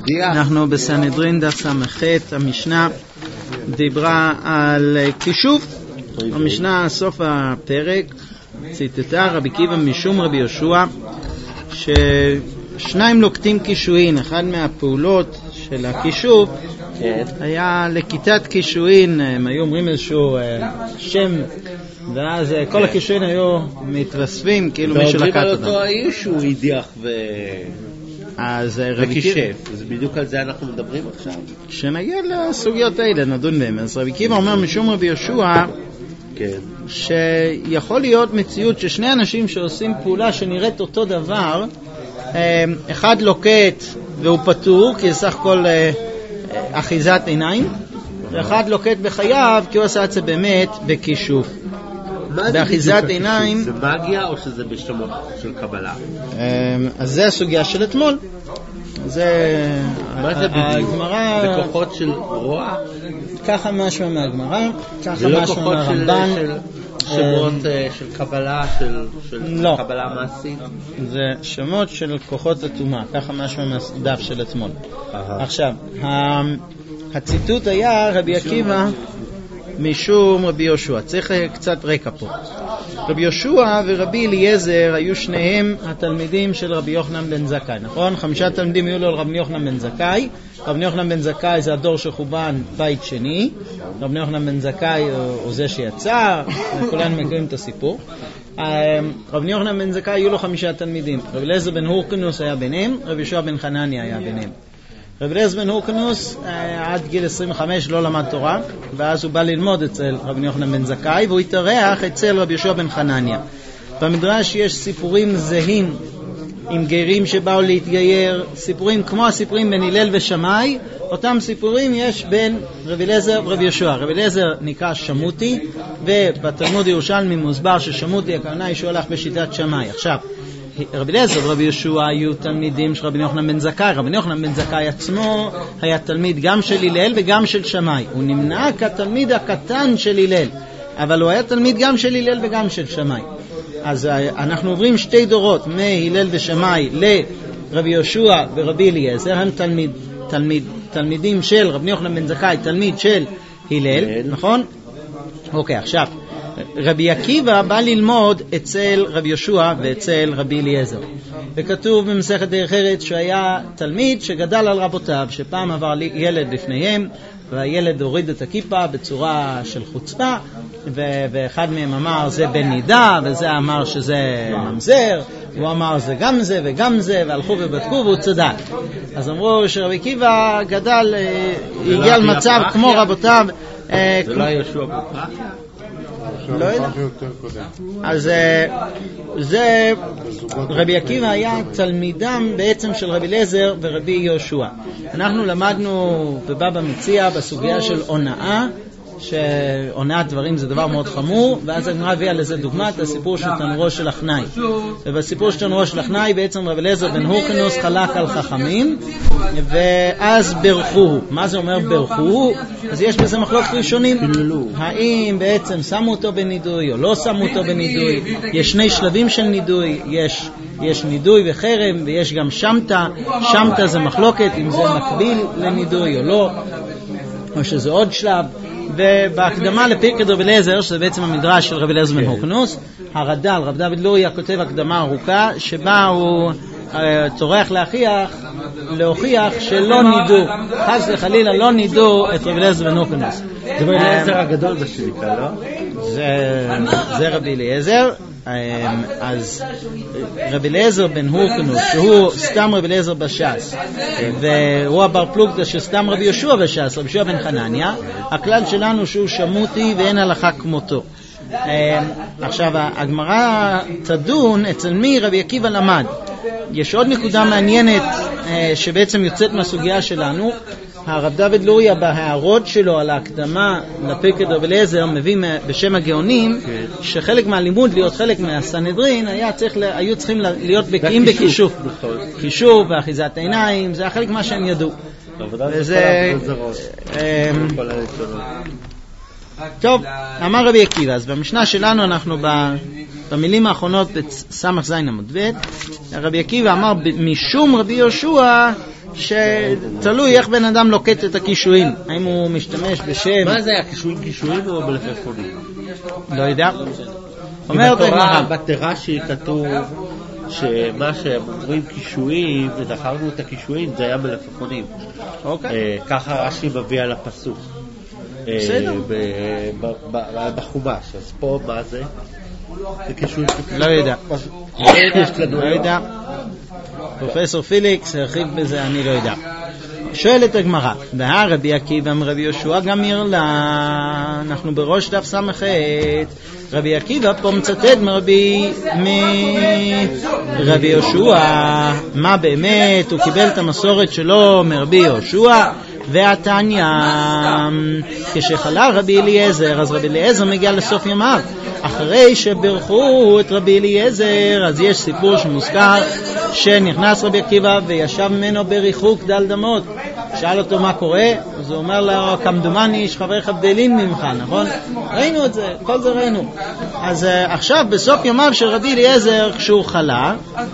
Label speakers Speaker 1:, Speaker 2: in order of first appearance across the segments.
Speaker 1: אנחנו בסנהדרין דף ס"ח. המשנה דיברה על כישוף. המשנה סוף הפרק ציטטה רבי עקיבא משום רבי יהושע ששניים לוקטים קישואין. אחד מהפעולות של הכישוף היה לכיתת קישואין. הם היו אומרים איזשהו שם, ואז כל הקישואין היו מתווספים כאילו מי שלקט אותם.
Speaker 2: ועוברים על אותו האיש הוא הדיח
Speaker 1: אז
Speaker 2: וכישף. אז בדיוק על זה אנחנו מדברים עכשיו.
Speaker 1: כשנגיע לסוגיות האלה נדון בהם. אז רבי עקיבא אומר משום רבי יהושע שיכול להיות מציאות ששני אנשים שעושים פעולה שנראית אותו דבר, אחד לוקט והוא פטור כי זה סך הכל אחיזת עיניים, ואחד לוקט בחייו כי הוא עשה את זה באמת בכישוף. באחיזת עיניים.
Speaker 2: זה מגיה או שזה בשמות של קבלה?
Speaker 1: אז זה הסוגיה של אתמול. זה הגמרא,
Speaker 2: זה כוחות של רוע?
Speaker 1: ככה משהו מהגמרא, ככה משהו מהרמב"ן.
Speaker 2: שמות של קבלה, של
Speaker 1: לא.
Speaker 2: קבלה מעשית?
Speaker 1: זה שמות של כוחות הטומאה, ככה משהו מהדף של אתמול. עכשיו, הציטוט היה רבי עקיבא משום רבי יהושע. צריך קצת רקע פה. רבי יהושע ורבי אליעזר היו שניהם התלמידים של רבי יוחנן בן זכאי, נכון? 5 תלמידים היו לו רבי יוחנן בן זכאי. רבי יוחנן בן זכאי זה הדור שחובן בית שני. רבי יוחנן בן זכאי הוא זה שיצא, וכולנו מכירים את הסיפור. רבי יוחנן בן זכאי היו לו 5 תלמידים. רבי אליעזר בן הורקנוס היה ביניהם, רבי יהושע בן חנניה היה ביניהם. רבי אליעזר בן הורקנוס עד גיל 25 לא למד תורה, ואז הוא בא ללמוד אצל רבי יוחנן בן זכאי, והוא התארח אצל רבי יהושע בן חנניה. במדרש יש סיפורים זהים עם גרים שבאו להתגייר, סיפורים כמו הסיפורים בין הלל ושמאי. אותם סיפורים יש בין רבי אליעזר ורבי יהושע. רבי אליעזר נקרא שמותי, ובתלמוד ירושלמי מוסבר ששמותי הכוונה היא שהוא הלך בשיטת שמאי. עכשיו, רבי אליעזר ורבי יהושע היו תלמידים של רבי יוחנן בן זכאי. רבי יוחנן בן זכאי עצמו היה תלמיד גם של הלל וגם של שמאי. הוא נמנה כתלמיד הקטן של הלל, אבל הוא היה תלמיד גם של הלל וגם של שמאי. אז אנחנו עוברים 2 דורות מהלל ושמאי לרבי יהושע ורבי אליעזר. הם תלמידים של רבי יוחנן בן זכאי, תלמיד של הלל, נכון? אוקיי, עכשיו רבי עקיבא בא ללמוד אצל רבי יהושע ואצל רבי אליעזר, וכתוב במסכת דרך ארץ שהיה תלמיד שגדל על רבותיו, שפעם עבר ילד לפניהם והילד הוריד את הכיפה בצורה של חוצפה, ואחד מהם אמר זה בן נידה, וזה אמר שזה ממזר, הוא אמר זה גם זה וגם זה, והלכו ובדקו והוא צדק. אז אמרו שרבי עקיבא גדל, הגיע למצב כמו רבותיו.
Speaker 2: זה לא יהושע בן פרחיה?
Speaker 1: לא יודע. אז זה רבי עקיבא היה תלמידם בעצם של רבי אליעזר ורבי יהושע. אנחנו למדנו בבבא מציעא בסוגיה של הונאה, שהונאת דברים זה דבר מאוד חמור, ואז הגמרא הביאה לזה דוגמה, את הסיפור של תנורו של אחנאי. ובסיפור של תנורו של אחנאי בעצם רבי אליעזר בן הורקנוס חלק על חכמים, ואז ברכוהו. מה זה אומר ברכוהו? אז יש בזה מחלוקת ראשונים, האם בעצם שמו אותו בנידוי או לא שמו אותו בנידוי. יש 2 שלבים של נידוי, יש נידוי וחרם, ויש גם שמטה. שמטה זה מחלוקת אם זה מקביל לנידוי או לא, או שזה עוד שלב. ובהקדמה לפרקי רבי אליעזר, שזה בעצם המדרש של רבי אליעזר בן הורקנוס, הרד"ל, רב דוד לוריה, כותב הקדמה ארוכה שבה הוא צורך להוכיח שלא נידו, חס וחלילה לא נידו את רבי אליעזר בן הורקנוס.
Speaker 2: זה רבי אליעזר הגדול בשניקה, לא?
Speaker 1: זה רבי אליעזר. אז רבי אליעזר בן הורקנוס, שהוא סתם רבי אליעזר בש"ס, והוא הבר פלוגתא שסתם רבי יהושע בש"ס, רבי יהושע בן חנניה. הכלל שלנו שהוא שמותי ואין הלכה כמותו. עכשיו הגמרא תדון אצל מי רבי עקיבא למד. יש עוד נקודה מעניינת שבעצם יוצאת מהסוגיה שלנו. הרב דוד לוריה בהערות שלו על ההקדמה לפרקי רבי אליעזר מביא בשם הגאונים שחלק מהלימוד להיות חלק מהסנהדרין היו צריכים להיות בקיאים בכישוף. כישוף ואחיזת עיניים זה חלק מה שהם ידעו. וזה טוב, אמר רבי עקיבא. אז במשנה שלנו אנחנו במילים האחרונות בסמ"ך זין עמוד ב', רבי עקיבא אמר משום רבי יהושע שתלוי איך בן אדם לוקט את הקישואין, האם הוא משתמש בשם.
Speaker 2: מה זה, קישואין או מלפפונים?
Speaker 1: לא יודע. אומרת
Speaker 2: הגמרא, בתרש"י כתוב שמה שהם אומרים קישואין, ודחרנו את הקישואין, זה היה מלפפונים. ככה רש"י מביא על הפסוק. בחומש. אז פה מה זה? זה קישואין.
Speaker 1: לא יודע. לא יודע. פרופסור פיליקס הרחיב בזה, אני לא יודע. שואלת הגמרא, רבי עקיבא מרבי יהושע גמיר לה, אנחנו בראש דף סמ"ח. רבי עקיבא פה מצטט מרבי יהושע, מה באמת הוא קיבל את המסורת שלו מרבי יהושע. והתניא, כשחלה רבי אליעזר, אז רבי אליעזר מגיע לסוף ימיו, אחרי שברכו את רבי אליעזר, אז יש סיפור שמוזכר שנכנס רבי עקיבא וישב ממנו בריחוק דל דמות. שאל אותו מה קורה, אז הוא אומר לו, כמדומני יש חבריך גדולים ממך, נכון? ראינו את זה, כל זה ראינו. אז עכשיו בסוף ימיו של רבי אליעזר, כשהוא חלה,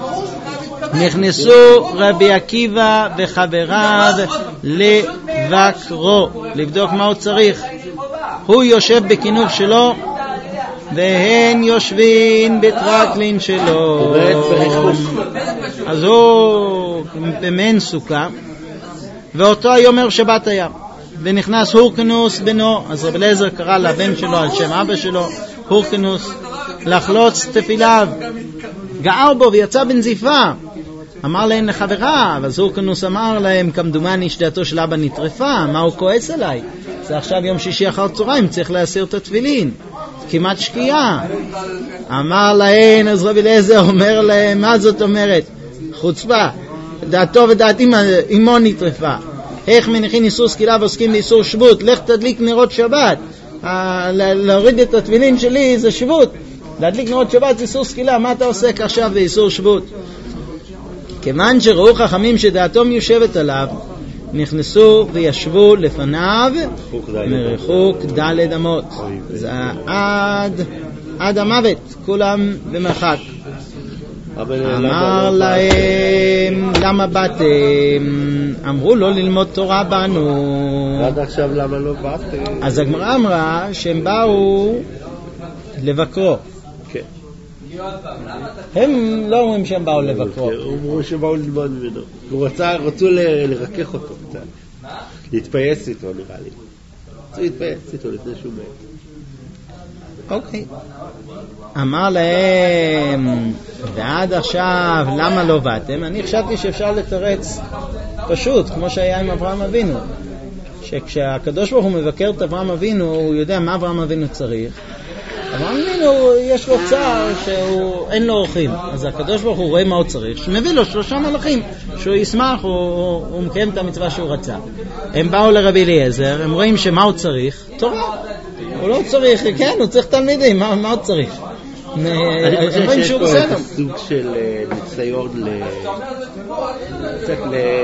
Speaker 1: נכנסו רבי עקיבא וחבריו לבקרו, לבדוק מה הוא צריך. הוא יושב בכינוף שלו והן יושבים בטרקלין שלו, אז הוא במעין סוכה, ואותו היומר שבת היה, ונכנס הורקנוס בנו. אז רבי אליעזר קרא לבן שלו על שם אבא שלו הורקנוס לחלוץ תפיליו, גער בו ויצא בנזיפה. אמר להם לחבריו, אז הורקנוס אמר להם, כמדומני שדעתו של אבא נטרפה, מה הוא כועס עליי? זה עכשיו יום שישי אחר צהריים, צריך להסיר את התפילין, כמעט שקיעה. אמר להם, אז רבי אליעזר אומר להם, מה זאת אומרת? חוצפה, דעתו ודעת אמו נטרפה. איך מניחים איסור סקילה ועוסקים באיסור שבות? לך תדליק נרות שבת. להוריד את התפילין שלי זה שבות, להדליק נרות שבת זה איסור סקילה, מה אתה עושה עכשיו באיסור שבות? כיוון שראו חכמים שדעתו מיושבת עליו, נכנסו וישבו לפניו מרחוק ד' אמות. זה עד המוות, כולם במרחק. אמר להם, למה באתם? אמרו לו, ללמוד תורה בנו.
Speaker 2: עד עכשיו למה לא באתם?
Speaker 1: אז הגמרא אמרה שהם באו לבקרו. כן. הם לא אומרים שהם באו לבקרו.
Speaker 2: הם אומרים שהם באו ללמוד ממנו. רצו לרכך אותו קצת. להתפייס איתו נראה לי. רצו להתפייס איתו לפני שהוא מת.
Speaker 1: אוקיי. אמר להם, ועד עכשיו למה לא באתם? אני חשבתי שאפשר לתרץ פשוט, כמו שהיה עם אברהם אבינו, שכשהקדוש ברוך הוא מבקר את אברהם אבינו, הוא יודע מה אברהם אבינו צריך. אברהם אבינו יש לו צער שאין לו אורחים, אז הקדוש ברוך הוא רואה מה הוא צריך, שמביא לו 3 מלאכים, שהוא ישמח, הוא מקיים את המצווה שהוא רצה. הם באו לרבי אליעזר, הם רואים שמה הוא צריך? תורה. הוא לא צריך, כן, הוא צריך תלמידים, מה הוא צריך?
Speaker 2: אני חושב שיש פה איזה סוג של ניסיון קצת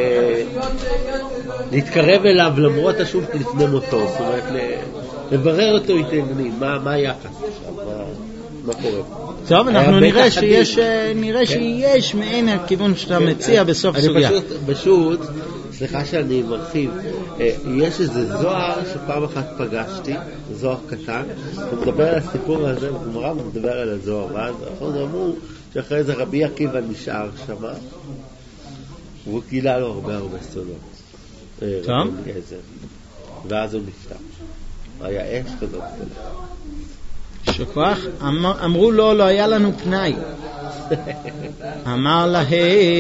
Speaker 2: להתקרב אליו למרות השוב לפני מותו, זאת אומרת לברר אותו איתנו, מה היחס עכשיו, מה קורה?
Speaker 1: טוב, אנחנו נראה שיש מעין הכיוון שאתה מציע בסוף סוגיה.
Speaker 2: פשוט, סליחה שאני מרחיב, יש איזה זוהר שפעם אחת פגשתי, זוהר קטן, הוא מדבר על הסיפור הזה, הוא מדבר על הזוהר, ואז אנחנו אמרו שאחרי זה רבי עקיבא נשאר שם, והוא גילה לו הרבה סודות.
Speaker 1: טוב.
Speaker 2: ואז הוא נפטר. היה אש כזאת.
Speaker 1: שכוח, אמרו לו, לא היה לנו פנאי. אמר להן,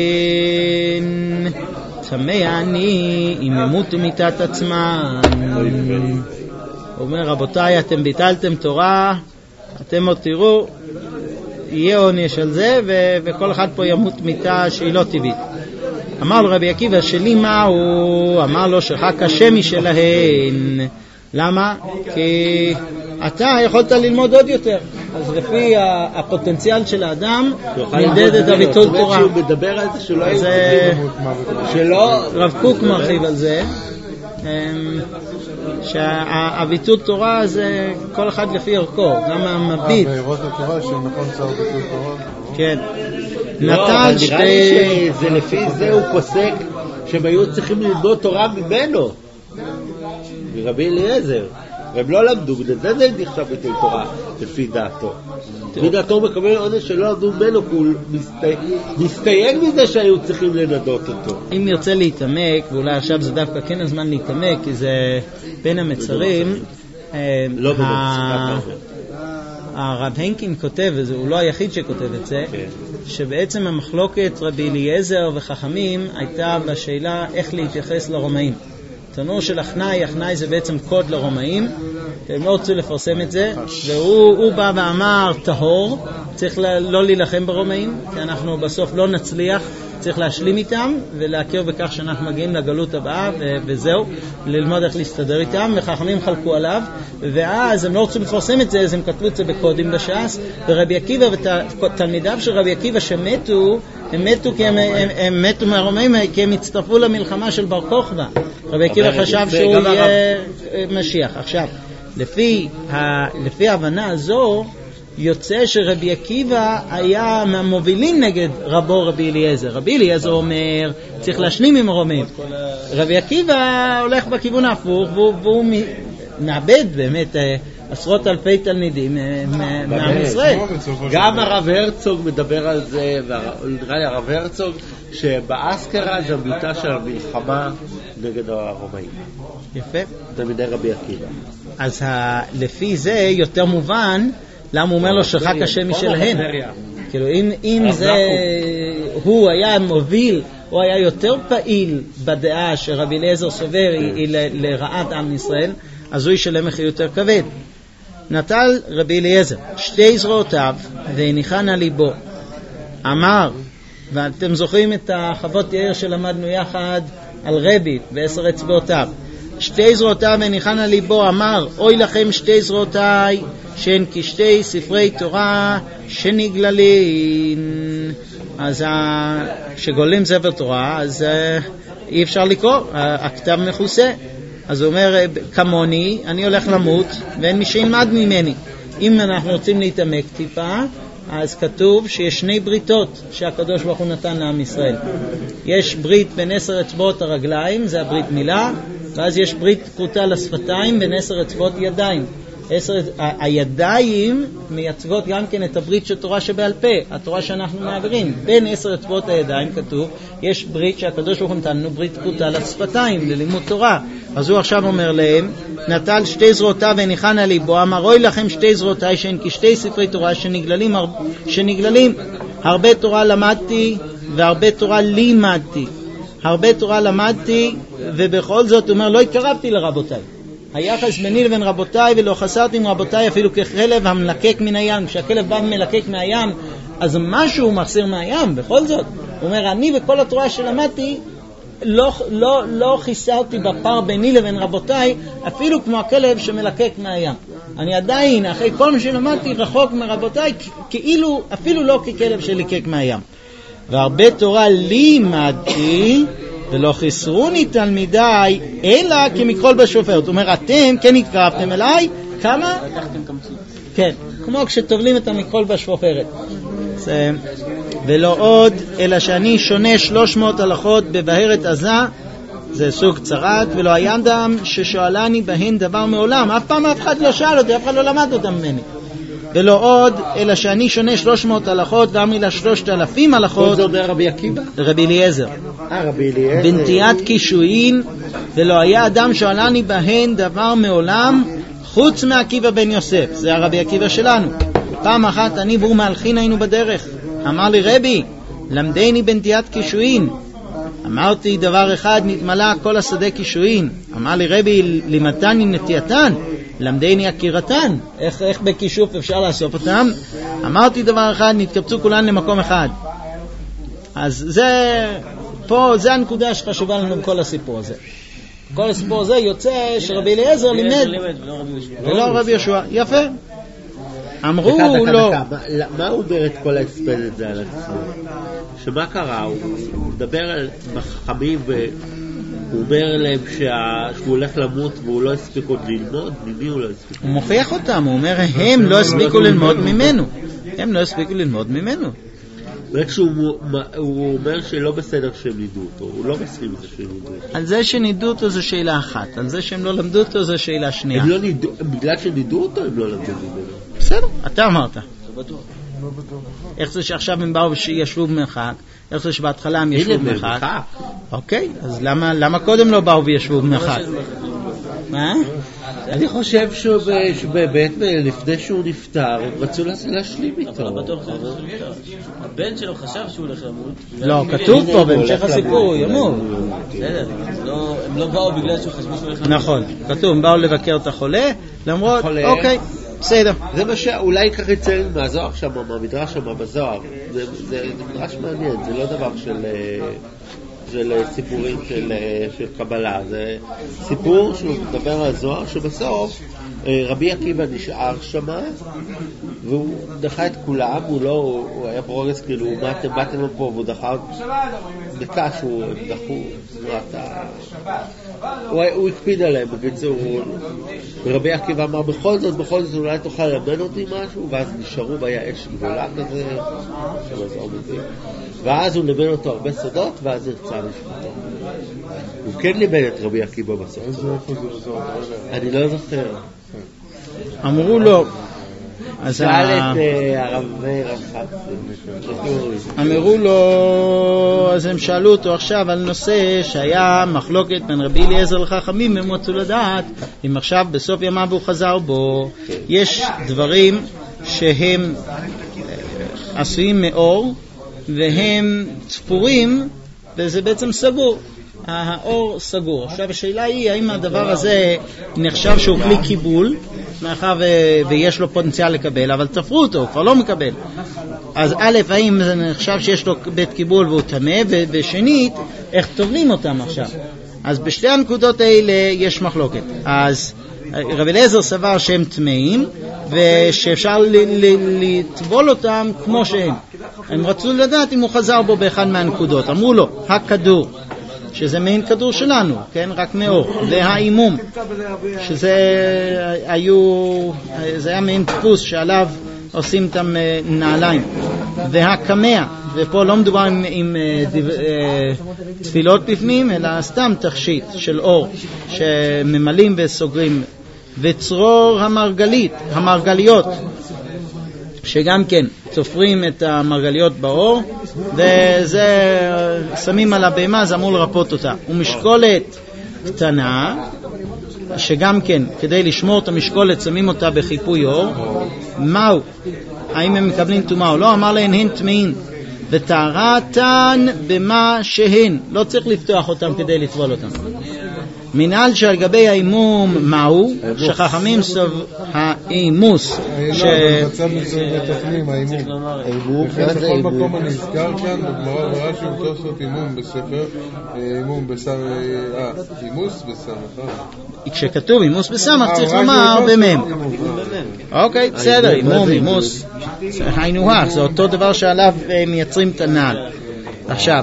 Speaker 1: תמה אני אם ימותו מיתת עצמם. הוא אומר, רבותיי, אתם ביטלתם תורה, אתם עוד תראו, יהיה עונש על זה, וכל אחד פה ימות מיתה שהיא לא טבעית. אמר לו רבי עקיבא, שלי מה הוא? אמר לו, שלך קשה משלהן. למה? כי אתה יכולת ללמוד עוד יותר, אז לפי הפוטנציאל של האדם נמדד את הביטול תורה.
Speaker 2: שהוא מדבר על זה שלא
Speaker 1: רב קוק מרחיב על זה, שהביטול תורה זה כל אחד לפי ערכו, גם המביט.
Speaker 3: בעירות התורה שנכון צער ביטול תורה.
Speaker 1: כן.
Speaker 2: נראה לי שזה לפי זה הוא פוסק שהם היו צריכים ללמוד תורה ממנו, מרבי אליעזר. והם לא למדו, בגלל זה נחשב ביטול תורה לפי דעתו. לפי דעתו הוא מקבל עונש שלא למדו ממנו, כי הוא מסתייג מזה שהיו צריכים לנדות אותו.
Speaker 1: אם ירצה להתעמק, ואולי עכשיו זה דווקא כן הזמן להתעמק, כי זה בין המצרים,
Speaker 2: לא במצרים.
Speaker 1: הרב הנקין כותב, והוא לא היחיד שכותב את זה, שבעצם המחלוקת רבי אליעזר וחכמים הייתה בשאלה איך להתייחס לרומאים. תנור של החנאי זה בעצם קוד לרומאים, הם לא רצו לפרסם את זה, והוא בא ואמר טהור, צריך לא להילחם ברומאים, כי אנחנו בסוף לא נצליח, צריך להשלים איתם ולהכיר בכך שאנחנו מגיעים לגלות הבאה, וזהו, ללמוד איך להסתדר איתם, וחכמים חלקו עליו, ואז הם לא רצו לפרסם את זה, אז הם כתבו את זה בקודים בש"ס, ורבי עקיבא ותלמידיו של רבי עקיבא שמתו, הם מתו כי הם מתו מהרומאים, כי הם הצטרפו למלחמה של בר כוכבא. רבי עקיבא חשב שהוא יהיה משיח. עכשיו, לפי ההבנה הזו, יוצא שרבי עקיבא היה מהמובילים נגד רבו רבי אליעזר. רבי אליעזר אומר, צריך להשלים עם הרומאים. רבי עקיבא הולך בכיוון ההפוך, והוא נאבד באמת עשרות אלפי תלמידים מעם ישראל.
Speaker 2: גם הרב הרצוג מדבר על זה, ונראה לי הרב הרצוג, שבאסקרה זה המיטה של המלחמה נגד הרומאים.
Speaker 1: יפה.
Speaker 2: תלמידי רבי עקיבא.
Speaker 1: אז לפי זה יותר מובן, למה הוא אומר לו שחק השם משלהם. כאילו אם זה הוא היה מוביל, הוא היה יותר פעיל בדעה שרבי אליעזר סובר היא לרעת עם ישראל, אז הוא ישלם מחיר יותר כבד. נטל רבי אליעזר שתי זרועותיו והניחן על ליבו, אמר, ואתם זוכרים את החוות יאיר שלמדנו יחד על רבי ב10 אצבעותיו, שתי זרועותיו והניחן על ליבו, אמר, אוי לכם שתי זרועותיי שהן כשתי ספרי תורה שנגללים. אז כשגולים ספר תורה אז אי אפשר לקרוא, הכתב מכוסה. אז הוא אומר, כמוני, אני הולך למות ואין מי שילמד ממני. אם אנחנו רוצים להתעמק טיפה, אז כתוב שיש שני בריתות שהקדוש ברוך הוא נתן לעם ישראל. יש ברית בין 10 אצבעות הרגליים, זה הברית מילה, ואז יש ברית כרותה לשפתיים בין 10 אצבעות ידיים. הידיים מייצגות גם כן את הברית של תורה שבעל פה, התורה שאנחנו מעבירים. בין 10 אצבעות הידיים כתוב, יש ברית שהקדוש ברוך הוא נתן לנו, ברית כרותה לשפתיים, ללימוד תורה. אז הוא עכשיו אומר להם, נטל שתי זרועותיו והניחן על ליבו, אמר, אוי לכם שתי זרועותיי שהן כשתי ספרי תורה שנגללים. הרבה תורה למדתי והרבה תורה לימדתי. הרבה תורה למדתי, ובכל זאת הוא אומר, לא התקרבתי לרבותיי. היחס ביני לבין רבותיי, ולא חסרתי עם רבותיי אפילו ככלב המלקק מן הים. כשהכלב בא מלקק מהים, אז משהו מחסיר מהים. בכל זאת, הוא אומר, אני וכל התורה שלמדתי, לא חיסרתי בפער ביני לבין רבותיי, אפילו כמו הכלב שמלקק מהים. אני עדיין, אחרי כל מה שלמדתי, רחוק מרבותיי, כאילו, אפילו לא ככלב שליקק מהים. והרבה תורה לימדתי, ולא חיסרוני תלמידיי, אלא כמקרול בשופר. זאת אומרת, אתם כן התקרבתם אליי, כמה? כן, כמו כשטובלים את המקרול בשופרת. ולא עוד, אלא שאני שונה 300 הלכות בבהרת עזה, זה סוג צרת, ולא היה אדם ששואלני בהן דבר מעולם. אף פעם אף אחד לא שאל אותי, אף אחד לא למד אותם ממני. ולא עוד, אלא שאני שונה 300 הלכות, ואמרי לה 3,000 הלכות.
Speaker 2: כל זה אומר רבי עקיבא?
Speaker 1: רבי אליעזר.
Speaker 2: רבי אליעזר.
Speaker 1: בנטיית קישואין, ולא היה אדם שואלני בהן דבר מעולם, חוץ מעקיבא בן יוסף. זה הרבי עקיבא שלנו. פעם אחת אני והוא מהלכין היינו בדרך. אמר לי, רבי, למדני בנטיית קישואין. אמרתי, דבר אחד, נתמלא כל השדה קישואין. אמר לי, רבי, לימדתני נטייתן, למדני עקירתן. איך בכישוף אפשר לאסוף אותם? אמרתי, דבר אחד, נתקבצו כולן למקום אחד. אז זה הנקודה שחשובה לנו בכל הסיפור הזה. כל הסיפור הזה יוצא שרבי אליעזר לימד, ולא רבי יהושע. יפה. אמרו לו,
Speaker 2: מה הוא אומר את כל ההספד הזה על עצמו? שמה קרה? הוא מדבר על החכמים והוא אומר להם שהוא הולך למות והוא לא הספיק עוד ללמוד. ממי הוא לא הספיק?
Speaker 1: הוא מוכיח אותם, הוא אומר הם לא הספיקו ללמוד ממנו. הם לא הספיקו ללמוד ממנו.
Speaker 2: הוא אומר שלא בסדר שהם נידו אותו, הוא לא מסכים לזה שהם נידו אותו.
Speaker 1: על זה שנידו אותו זו שאלה אחת, על זה שהם לא למדו אותו זו שאלה שנייה.
Speaker 2: בגלל שנידו אותו הם לא למדו ממנו.
Speaker 1: בסדר, אתה אמרת. איך זה שעכשיו הם באו וישבו במרחק? איך זה שבהתחלה הם ישבו במרחק? אוקיי, אז למה קודם לא באו וישבו במרחק? מה?
Speaker 2: אני חושב שבאמת לפני שהוא נפטר הם רצו להשלים איתו.
Speaker 4: הבן שלו חשב שהוא הולך למות.
Speaker 1: לא, כתוב פה בהמשך הסיפור הוא ימות.
Speaker 4: הם לא באו בגלל שהוא חשבו שהוא הולך למות.
Speaker 1: נכון, כתוב, הם באו לבקר את החולה, למרות, אוקיי, בסדר.
Speaker 2: זה מה שאולי ככה יצא מהזוהר שם, מהמדרש שם בזוהר. זה מדרש מעניין, זה לא דבר של סיפורים של קבלה, זה סיפור שהוא מדבר על הזוהר שבסוף רבי עקיבא נשאר שמה והוא דחה את כולם, הוא היה ברוגז כאילו באתם לפה והוא דחה דקה שהוא דחו, הוא הקפיד עליהם בקיצור. רבי עקיבא אמר בכל זאת אולי תוכל ללמד אותי משהו, ואז נשארו והיה אש גדולה כזה ואז הוא לימד אותו הרבה סודות ואז הרצה משפטו. הוא כן לימד את רבי עקיבא בסוף. אני לא זוכר.
Speaker 1: אמרו לו,
Speaker 2: שאל את הרב רחץ,
Speaker 1: אמרו לו, אז הם שאלו אותו עכשיו על נושא שהיה מחלוקת בין רבי אליעזר לחכמים, הם רצו לדעת אם עכשיו בסוף ימיו הוא חזר בו. יש דברים שהם עשויים מאור והם תפורים וזה בעצם סגור, האור סגור. עכשיו השאלה היא האם הדבר הזה נחשב שהוא כלי קיבול, מאחר ויש לו פוטנציאל לקבל, אבל תפרו אותו, הוא כבר לא מקבל. אז א', האם זה נחשב שיש לו בית קיבול והוא טמא, ושנית, איך טובלים אותם עכשיו? אז בשתי הנקודות האלה יש מחלוקת. אז רבי אליעזר סבר שהם טמאים ושאפשר לטבול אותם כמו שהם. הם רצו לדעת אם הוא חזר בו באחד מהנקודות. אמרו לו, הכדור, שזה מעין כדור שלנו, כן? רק מאור, והאימום, שזה היה מעין דפוס שעליו עושים אותם נעליים, והקמע, ופה לא מדובר עם תפילות בפנים, אלא סתם תכשיט של אור שממלאים וסוגרים, וצרור המרגליות, שגם כן צופרים את המרגליות באור, וזה שמים על הבהמה, זה אמור לרפות אותה. ומשקולת קטנה, שגם כן כדי לשמור את המשקולת שמים אותה בחיפוי אור. מהו? האם הם מקבלים טומאה או לא? אמר להן הן טמאים, וטהרתן במה שהן, לא צריך לפתוח אותם כדי לטבול אותם. מנהל שעל גבי האימום מהו? שחכמים סוב האימוס
Speaker 3: במצב מתפנים האימום בכל מקום אני אזכר כאן בגמרא ברש"י ותוספות אימום בספר אימום אימוס בסמך.
Speaker 1: כשכתוב אימוס בסמך צריך לומר במם. אוקיי, בסדר, אימוס היינו הך, זה אותו דבר שעליו מייצרים את הנעל. עכשיו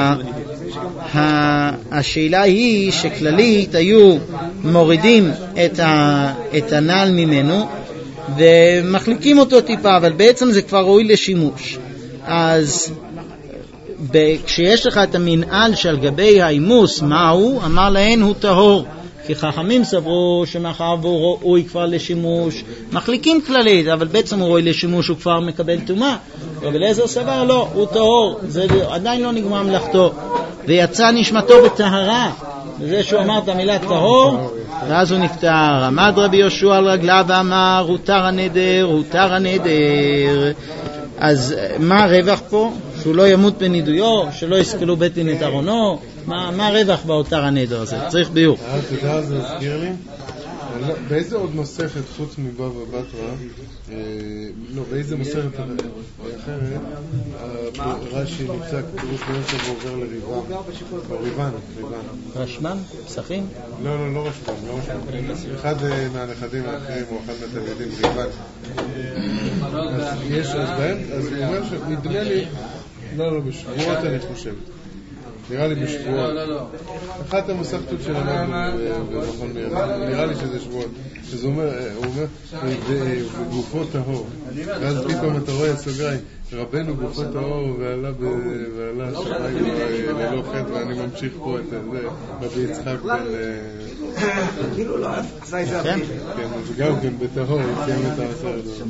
Speaker 1: השאלה היא שכללית היו מורידים את הנעל ממנו ומחליקים אותו טיפה, אבל בעצם זה כבר ראוי לשימוש. אז כשיש לך את המנעל שעל גבי האימוס, מהו? אמר להן הוא טהור, כי חכמים סברו שמאחר והוא ראוי כבר לשימוש, מחליקים כללית, אבל בעצם הוא ראוי לשימוש, הוא כבר מקבל טומאה. רבי אליעזר סבר לא, הוא טהור, זה עדיין לא נגמר מלאכתו, ויצא נשמתו בטהרה. וזה שהוא אמר את המילה טהור, ואז הוא נפטר. עמד רבי יהושע על רגליו ואמר, הותר הנדר. אז מה הרווח פה? שהוא לא ימות בנידויו, שלא יסכלו בית דין את ארונו? מה הרווח בהותר הנדר הזה? צריך ביור.
Speaker 3: אתה יודע, זה מזכיר לי? באיזה עוד מסכת חוץ מבבא בתרא, באיזה מסכת אחרת רש"י נמצא פירוש באמצע ועובר לריבן?
Speaker 1: רשמן? פסחים?
Speaker 3: לא רשמן. אחד מהנכדים האחרים או אחד מהתלמידים ריבן. אז הוא אומר שנדמה לי, לא בשבועות אני חושב, נראה לי בשבועות. אחת המוסכתות שלמדנו במכון מאיר, נראה לי שזה שבועות. אז הוא אומר, גופו טהור. ואז פתאום אתה רואה סוגריים, רבנו גופו טהור ועלה שמים ללא חטא, ואני ממשיך פה את זה, רבי יצחק
Speaker 5: כאילו לא עשה את זה
Speaker 3: כן, אז גם כן בטהור, סיים את הסרט.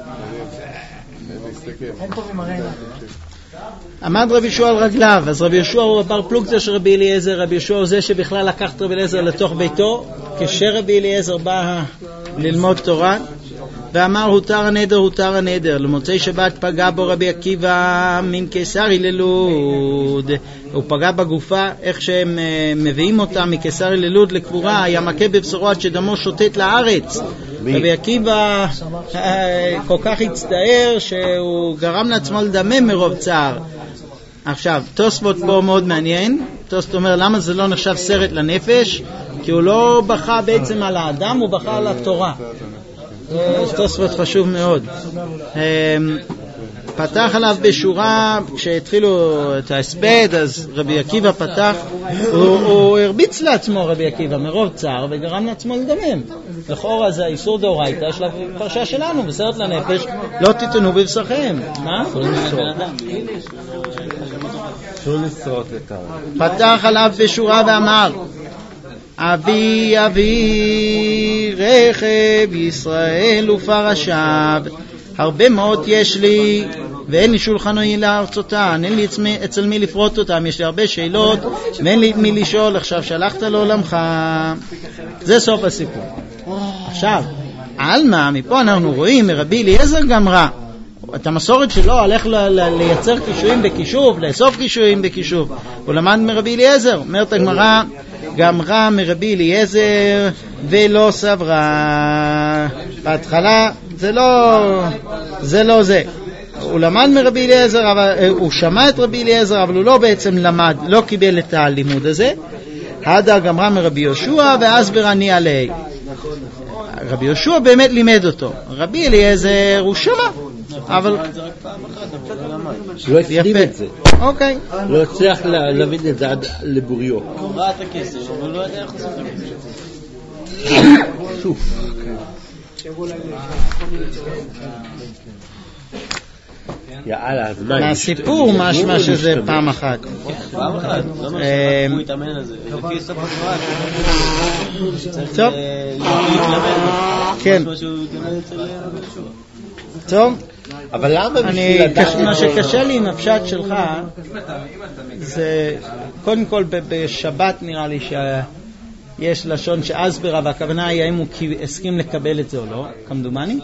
Speaker 5: אין טובים הרעיון.
Speaker 1: עמד רבי ישוע על רגליו, אז רבי ישוע הוא בר פלוגתא של רבי אליעזר, רבי ישוע הוא זה שבכלל לקח את רבי אליעזר לתוך ביתו, כשרבי אליעזר בא ללמוד תורה, ואמר הותר הנדר, הותר הנדר. למוצאי שבת פגע בו רבי עקיבא מן קיסרי ללוד, הוא פגע בגופה, איך שהם מביאים אותה מקיסרי ללוד לקבורה, היה מכה בבשרו עד שדמו שוטט לארץ. רבי עקיבא כל כך הצטער שהוא גרם לעצמו לדמם מרוב צער. עכשיו, תוספות פה מאוד מעניין. תוספות אומר למה זה לא נחשב סרט לנפש, כי הוא לא בכה בעצם על האדם, הוא בכה על התורה. תוספות חשוב מאוד. פתח עליו בשורה, כשהתחילו את ההספד, אז רבי עקיבא פתח, הוא הרביץ לעצמו רבי עקיבא מרוב צער וגרם לעצמו לדמם. לכאורה זה האיסור דאורייתא של הפרשה שלנו, בסרט לנפש, לא תיתנו בבשרכם. מה? פתח עליו בשורה ואמר, אבי אבי רכב ישראל ופרשיו, הרבה מאוד יש לי ואין לי שולחנוי לארצותן, אין לי אצל מי לפרוט אותם, יש לי הרבה שאלות ואין לי את מי לשאול. עכשיו שלחת לעולמך. זה סוף הסיפור. עכשיו אלמה, מפה אנחנו רואים מרבי אליעזר גמרא את המסורת שלו, הולך לייצר קישואים בכישוב, לאסוף קישואים בכישוב. הוא למד מרבי אליעזר, אומרת הגמרא, גמרא מרבי אליעזר ולא סברה. בהתחלה זה לא זה. הוא למד מרבי אליעזר, הוא שמע את רבי אליעזר, אבל הוא לא בעצם למד, לא קיבל את הלימוד הזה. הדה גמרא מרבי יהושע ואסבר אני עלי. רבי יהושע באמת לימד אותו, רבי אליעזר הוא שמע, אבל
Speaker 2: לא הפנים את זה.
Speaker 1: אוקיי.
Speaker 2: לא הצליח להבין את זה עד לבוריו.
Speaker 4: הוא ראה את הכסף, אבל לא יודע איך עושים את הכסף.
Speaker 2: שוב. יאללה, אז מה?
Speaker 1: מהסיפור משמע שזה פעם אחת.
Speaker 4: פעם אחת? למה הוא יתאמן על זה? לפי סוף התורה.
Speaker 1: טוב. כן. טוב.
Speaker 2: אבל למה בשביל לדעת?
Speaker 1: מה שקשה לי עם הפשט שלך זה קודם כל בשבת נראה לי שיש לשון שאסברה, והכוונה היא האם הוא הסכים לקבל את זה או לא, כמדומני.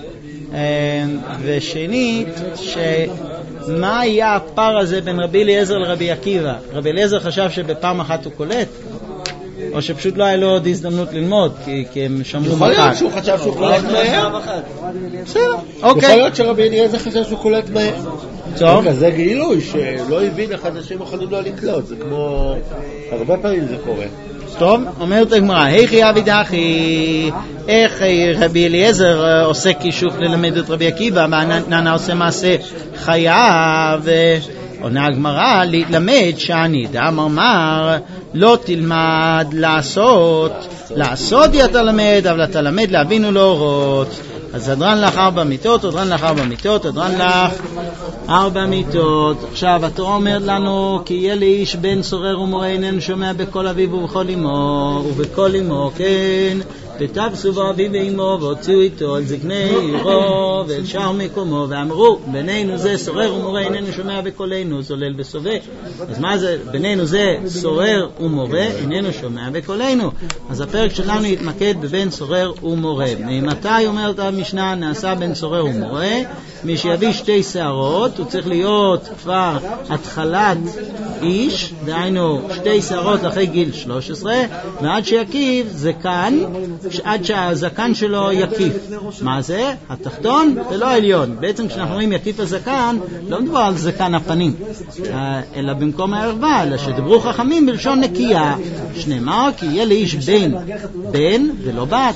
Speaker 1: ושנית, שמה היה הפער הזה בין רבי אליעזר לרבי עקיבא? רבי אליעזר חשב שבפעם אחת הוא קולט, או שפשוט לא היה לו עוד הזדמנות ללמוד, כי הם שמרו
Speaker 2: יכול
Speaker 1: מחד.
Speaker 2: להיות שהוא חשב שהוא קולט מהר.
Speaker 1: בסדר,
Speaker 2: יכול
Speaker 1: אוקיי.
Speaker 2: להיות שרבי אליעזר חשב שהוא קולט מהר.
Speaker 1: טוב.
Speaker 2: זה גילוי שלא הבין איך אנשים יכולים לא לקלוט. זה כמו, הרבה פעמים זה קורה.
Speaker 1: טוב, אומרת הגמרא, היכי אבי דחי, איך רבי אליעזר עושה כישוף ללמד את רבי עקיבא, והננה עושה מעשה חייו. עונה הגמרא, להתלמד שאני דאמר לא תלמד לעשות אתה למד, אבל אתה למד להבין ולהורות. אז אדרן לך 4 מיטות, אדרן לך 4 מיטות, אדרן לך 4 מיטות. עכשיו התורה אומרת לנו, כי יהיה לאיש בן סורר ומורה איננו שומע בכל אביו ובכל אמו, ובכל אמו כן, ותפסו בו אביו ואמו והוציאו איתו על זקני עירו ואל שאר מקומו, ואמרו בינינו זה סורר ומורה איננו שומע בקולנו, זולל בסובב. אז מה זה בינינו זה סורר ומורה איננו שומע בקולנו? אז הפרק שלנו יתמקד בבן סורר ומורה. ממתי אומרת המשנה נעשה בן סורר ומורה? מי שיביא 2 שערות, הוא צריך להיות כבר התחלת איש, דהיינו 2 שערות אחרי גיל 13, ועד שיקיף זקן, עד שהזקן שלו יקיף. מה זה? התחתון ולא העליון. בעצם כשאנחנו רואים יקיף הזקן, לא מדבר על זקן הפנים, אלא במקום הערווה, אלא שדברו חכמים בלשון נקייה, שנאמר כי יהיה לאיש בן ולא בת,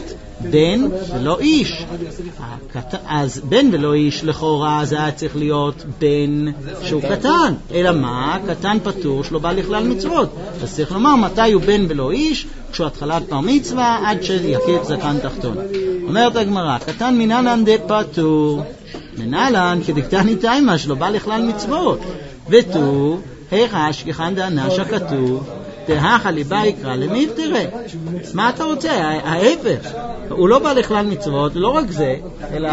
Speaker 1: בן ולא איש. אז בן ולא איש לכאורה זה היה צריך להיות בן שהוא קטן, אלא מה? קטן פטור שלא בא לכלל מצוות. אז צריך לומר מתי הוא בן ולא איש? כשהוא התחלת בר מצווה עד שיקיף זקן תחתון. אומרת הגמרא, קטן מנהלן דה פטור, מנהלן כדקטני תימה שלא בא לכלל מצוות, ותו היכה שכחן דענש הכתוב תהכה ליבה יקרא למפטרה. מה אתה רוצה? ההפך, הוא לא בא לכלל מצוות, לא רק זה, אלא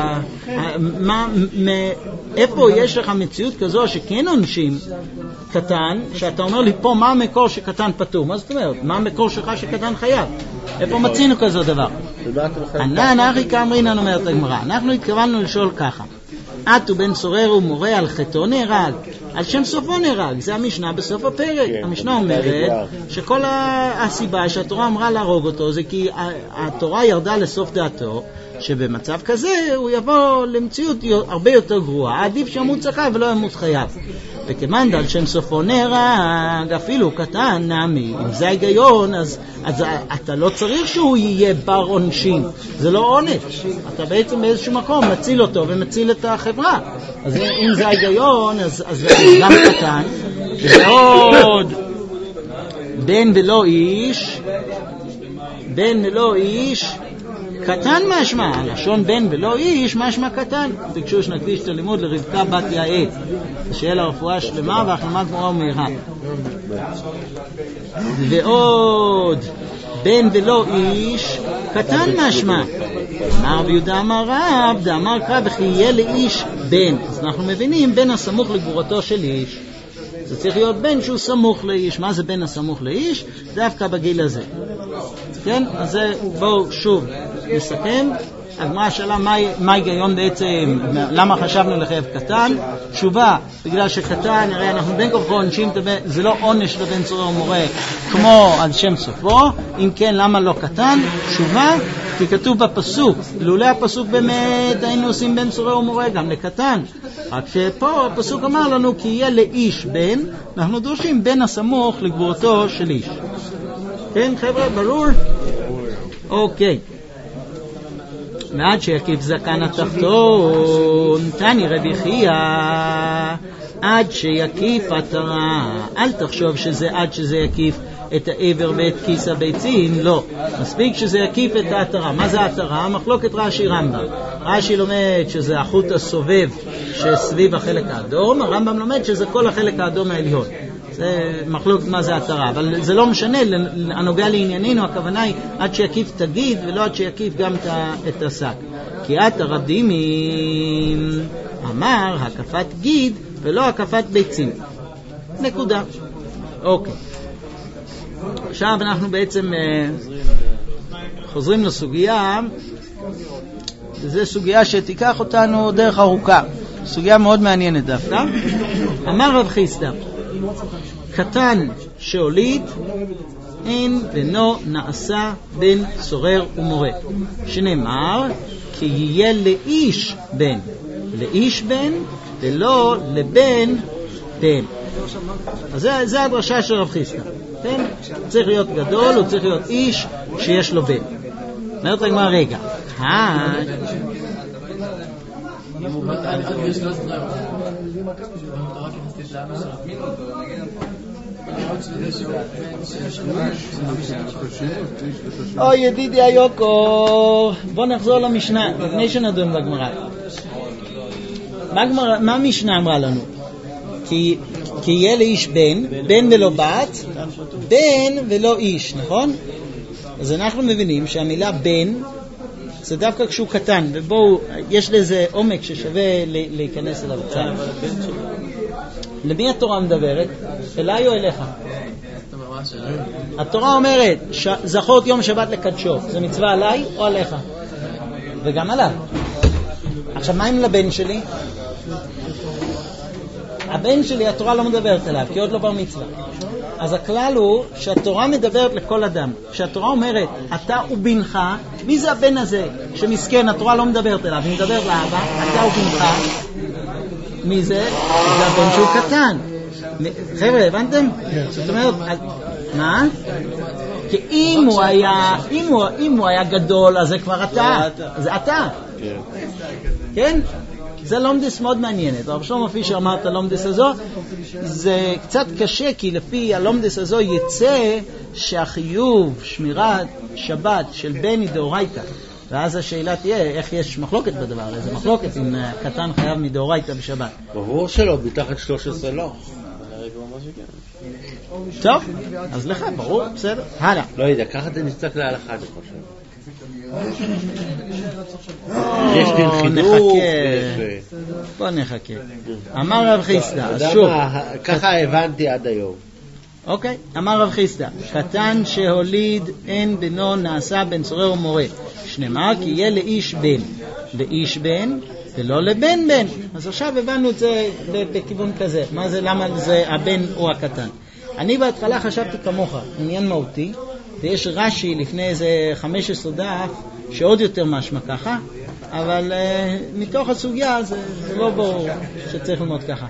Speaker 1: איפה יש לך מציאות כזו שכן עונשים קטן, שאתה אומר לי פה מה המקור שקטן פטור? מה זאת אומרת? מה המקור שלך שקטן חייב? איפה מצינו כזו דבר? אנחנו כאמרינן אומרת הגמרא, אנחנו התכוונו לשאול ככה, עטו בן סורר ומורה על חטאו נהרג, על שם סופו נהרג. זה המשנה בסוף הפרק. המשנה אומרת שכל הסיבה שהתורה אמרה להרוג אותו זה כי התורה ירדה לסוף דעתו שבמצב כזה הוא יבוא למציאות הרבה יותר גרועה, עדיף שימות זכאי ולא ימות חייב. וכמאן על שם סופו נהרג, אפילו קטן נעמי, אם זה ההיגיון אז אתה לא צריך שהוא יהיה בר עונשין, זה לא עונש, אתה בעצם באיזשהו מקום מציל אותו ומציל את החברה. אז אם זה ההיגיון אז גם קטן. ועוד בן ולא איש, בן ולא איש קטן משמע, לשון בן ולא איש משמע קטן. תקשו שנקדיש את הלימוד לרבקה בת יעל, שיהיה לה רפואה שלמה והחלמה גמורה ומהירה. ועוד בן ולא איש קטן משמע, אמר ביהודה אמר רב דאמר קרא וכי יהיה לאיש בן. אז אנחנו מבינים בן הסמוך לגבורתו של איש, זה צריך להיות בן שהוא סמוך לאיש. מה זה בן הסמוך לאיש? דווקא בגיל הזה. כן? אז בואו שוב נסכם. הגמרא שאלה מה היגיון בעצם, למה חשבנו לחייב קטן? תשובה, בגלל שקטן, הרי אנחנו בין כוחו עונשים, זה לא עונש לבן סורר ומורה כמו על שם סופו. אם כן, למה לא קטן? תשובה, כי כתוב בפסוק, לולא הפסוק באמת היינו עושים בן סורר ומורה גם לקטן, רק שפה הפסוק אמר לנו כי יהיה לאיש בן, אנחנו דורשים בן הסמוך לגבורתו של איש. כן חבר'ה, ברור? אוקיי. ועד שיקיף זקן התחתון, תני רבי חייא, עד שיקיף עטרה. אל תחשוב שזה עד שזה יקיף את העבר ואת כיס הביצים, לא. מספיק שזה יקיף את העטרה. מה זה העטרה? מחלוקת רש"י רמב"ם. רש"י לומד שזה החוט הסובב שסביב החלק האדום, הרמב"ם לומד שזה כל החלק האדום העליון. זה מחלוקת מה זה עטרה, אבל זה לא משנה, הנוגע לענייננו, הכוונה היא עד שיקיף את הגיד ולא עד שיקיף גם את השק. כי עטרה דימים אמר הקפת גיד ולא הקפת ביצים. נקודה. אוקיי. עכשיו אנחנו בעצם חוזרים לסוגיה, וזו סוגיה שתיקח אותנו דרך ארוכה. סוגיה מאוד מעניינת דווקא. אמר רב חיסדא, קטן שהוליד אין בנו נעשה בן סורר ומורה, שנאמר כי יהיה לאיש בן, לאיש בן ולא לבן בן. אז זה הדרשה של רב חיסדא. כן? צריך להיות גדול, הוא צריך להיות איש שיש לו בן. אומרת הגמרא, רגע, אוי ידידי היוקו, בוא נחזור למשנה לפני שנדון בגמרא. מה המשנה אמרה לנו? כי יהיה לאיש בן, בן ולא בת, בן ולא איש, נכון? אז אנחנו מבינים שהמילה בן זה דווקא כשהוא קטן, ובואו, יש לזה עומק ששווה להיכנס אליו. למי התורה מדברת? אליי או אליך? התורה אומרת, זכור את יום שבת לקדשו, זה מצווה עליי או עליך? וגם עליו. עכשיו, מה עם לבן שלי? הבן שלי, התורה לא מדברת אליו, כי עוד לא בר מצווה. אז הכלל הוא שהתורה מדברת לכל אדם. כשהתורה אומרת, אתה ובנך, מי זה הבן הזה שמסכן, התורה לא מדברת אליו, היא מדברת לאבא, אתה ובנך, מי זה? זה הבן שהוא קטן. חבר'ה, הבנתם? זאת אומרת, מה? כי אם הוא היה גדול, אז זה כבר אתה. זה אתה. כן? זה לומדס מאוד מעניינת. הרב שלמה פישר אמר את הלומדס הזו, זה קצת קשה, כי לפי הלומדס הזו יצא שהחיוב שמירת שבת של בן דאורייתא, ואז השאלה תהיה, איך יש מחלוקת בדבר? איזה מחלוקת אם קטן חייב מדאורייתא בשבת?
Speaker 2: ברור שלא, מתחת 13 לא.
Speaker 1: טוב, אז לך, ברור, בסדר. הלאה.
Speaker 2: לא יודע, ככה זה נצטרך להלכה, אני חושב. יש דין חינוך.
Speaker 1: בוא נחכה. אמר רב חיסדא, אז שוב.
Speaker 2: ככה הבנתי עד היום.
Speaker 1: אוקיי, אמר רב חיסדא, קטן שהוליד אין בנו נעשה בן צורר ומורה. שנאמר כי יהיה לאיש בן. לאיש בן ולא לבן בן. אז עכשיו הבנו את זה בכיוון כזה. מה זה, למה זה הבן או הקטן? אני בהתחלה חשבתי כמוך, עניין מהותי, ויש רש"י לפני איזה 15 דף שעוד יותר משמע ככה, אבל מתוך הסוגיה זה לא ברור שצריך ללמוד ככה.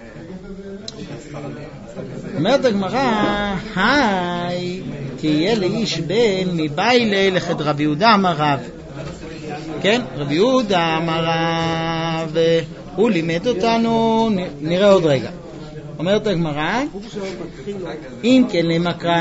Speaker 1: אומרת הגמרא, היי, כי יהיה לאיש בן מביילי לחד רבי יהודה אמר רב. כן, רבי יהודה אמר רב, הוא לימד אותנו, נראה עוד רגע. אומרת הגמרא, אם כן למקרא,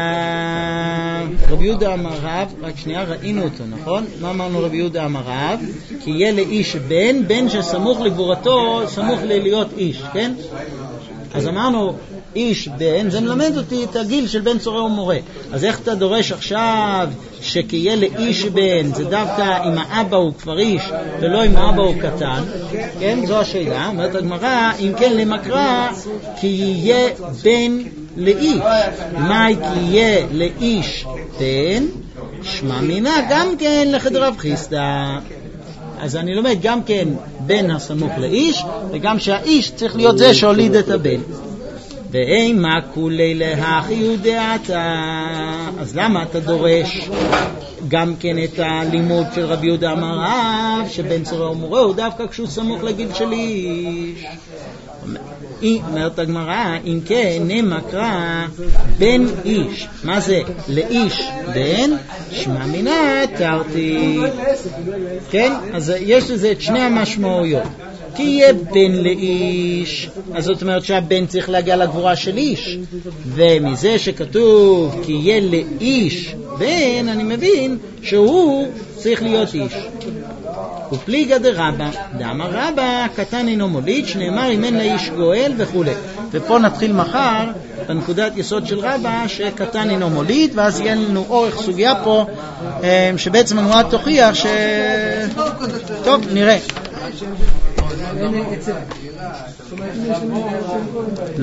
Speaker 1: רבי יהודה אמר רב, רק שנייה, ראינו אותו, נכון? מה אמרנו רבי יהודה אמר רב? כי יהיה לאיש בן, בן שסמוך לגבורתו, סמוך להיות איש, כן? אז אמרנו, איש בן, זה מלמד אותי את הגיל של בן צורר ומורה. אז איך אתה דורש עכשיו שכי יהיה לאיש בן, זה דווקא אם האבא הוא כבר איש ולא אם האבא הוא קטן? כן, זו השאלה. אומרת הגמרא, אם כן למקרא, כי יהיה בן לאיש. מה כי יהיה לאיש בן? שמע מינה גם כן לחד רב חיסדא. אז אני לומד גם כן בן הסמוך לאיש, וגם שהאיש צריך להיות זה שהוליד את הבן. ואימה כולי להכי יודעתה, אז למה אתה דורש גם כן את הלימוד של רבי יהודה אמר רב, שבן צורר ומורה הוא דווקא כשהוא סמוך לגיל של איש? אומרת הגמרא, אם כן נמקרא בן איש, מה זה? לאיש בן, שמע מינה תרתי. כן? אז יש לזה את שני המשמעויות. כי יהיה בן לאיש, אז זאת אומרת שהבן צריך להגיע לגבורה של איש, ומזה שכתוב כי יהיה לאיש בן, אני מבין שהוא צריך להיות איש. ופליגה דרבא, דאמר רבא, קטן אינו מוליד, שנאמר אם אין לאיש גואל וכו'. ופה נתחיל מחר בנקודת יסוד של רבא שקטן אינו מוליד, ואז יהיה לנו אורך סוגיה פה שבעצם הנועה תוכיח טוב, נראה.